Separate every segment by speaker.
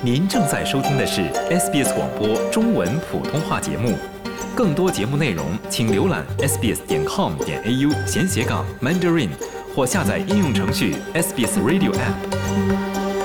Speaker 1: 您正在收听的是 SBS 广播中文普通话节目。更多节目内容，请浏览 sbs.com.au/Mandarin 或下载应用程序 SBS Radio App。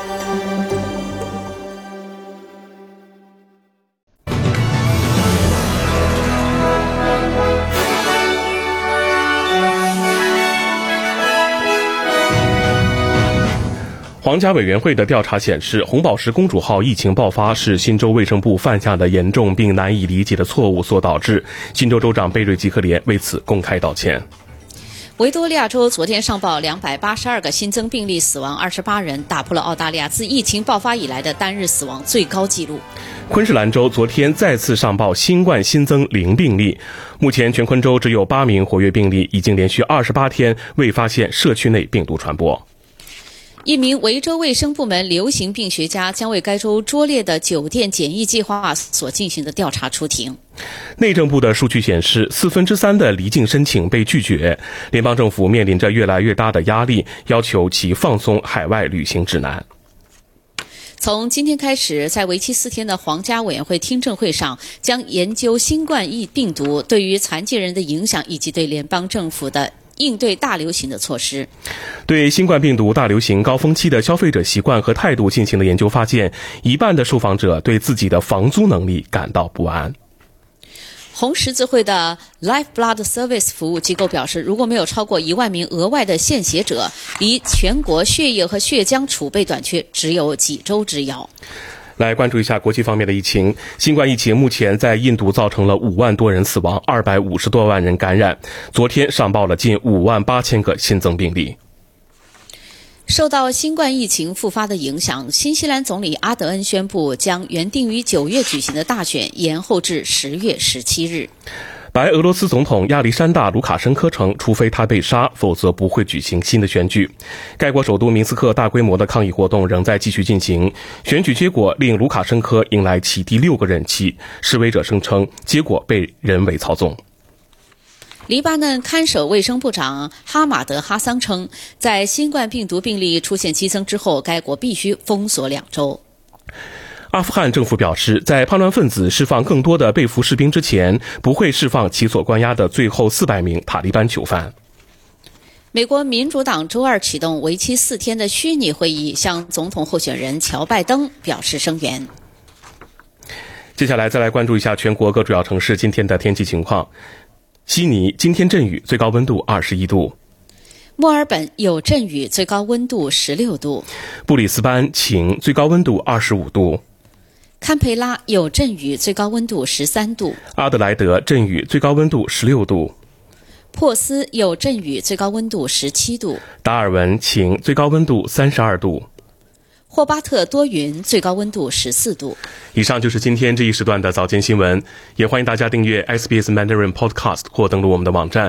Speaker 2: 皇家委员会的调查显示，红宝石公主号疫情爆发是新州卫生部犯下的严重并难以理解的错误所导致。新州州长贝瑞吉克连为此公开道歉。
Speaker 3: 维多利亚州昨天上报282个新增病例，死亡28人，打破了澳大利亚自疫情爆发以来的单日死亡最高纪录。
Speaker 2: 昆士兰州昨天再次上报新冠新增0病例，目前全昆州只有8名活跃病例，已经连续28天未发现社区内病毒传播。
Speaker 3: 一名维州卫生部门流行病学家将为该州拙劣的酒店检疫计划所进行的调查出庭。
Speaker 2: 内政部的数据显示，3/4的离境申请被拒绝，联邦政府面临着越来越大的压力，要求其放松海外旅行指南。
Speaker 3: 从今天开始，在为期4天的皇家委员会听证会上，将研究新冠病毒对于残疾人的影响，以及对联邦政府的应对大流行的措施。
Speaker 2: 对新冠病毒大流行高峰期的消费者习惯和态度进行的研究发现，一半的受访者对自己的房租能力感到不安。
Speaker 3: 红十字会的 Life Blood Service 服务机构表示，如果没有超过1万名额外的献血者，离全国血液和血浆储备短缺只有几周之遥。
Speaker 2: 来关注一下国际方面的疫情。新冠疫情目前在印度造成了5万多人死亡，250多万人感染。昨天上报了近5万8千个新增病例。
Speaker 3: 受到新冠疫情复发的影响，新西兰总理阿德恩宣布将原定于9月举行的大选延后至10月17日。
Speaker 2: 白俄罗斯总统亚历山大·卢卡申科称，除非他被杀，否则不会举行新的选举。该国首都明斯克大规模的抗议活动仍在继续进行。选举结果令卢卡申科迎来其第6个任期。示威者声称，结果被人为操纵。
Speaker 3: 黎巴嫩看守卫生部长哈马德·哈桑称，在新冠病毒病例出现激增之后，该国必须封锁2周。
Speaker 2: 阿富汗政府表示，在叛乱分子释放更多的被俘士兵之前，不会释放其所关押的最后400名塔利班囚犯。
Speaker 3: 美国民主党周二启动为期4天的虚拟会议，向总统候选人乔拜登表示声援。
Speaker 2: 接下来再来关注一下全国各主要城市今天的天气情况。悉尼今天阵雨，最高温度21度。
Speaker 3: 墨尔本有阵雨，最高温度16度。
Speaker 2: 布里斯班晴，最高温度25度。
Speaker 3: 堪培拉有阵雨，最高温度13度。
Speaker 2: 阿德莱德阵雨，最高温度16度。
Speaker 3: 珀斯有阵雨，最高温度17度。
Speaker 2: 达尔文晴，最高温度32度。
Speaker 3: 霍巴特多云，最高温度14度。
Speaker 2: 以上就是今天这一时段的早间新闻，也欢迎大家订阅 SBS Mandarin Podcast 或登录我们的网站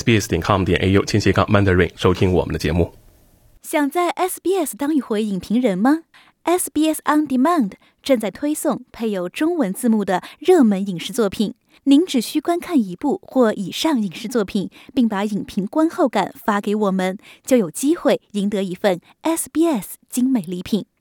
Speaker 2: sbs.com.au/Mandarin 收听我们的节目。
Speaker 4: 想在 SBS 当一回影评人吗？ SBS On Demand 正在推送配有中文字幕的热门影视作品，您只需观看1部或以上影视作品，并把影评观后感发给我们，就有机会赢得一份 SBS 精美礼品。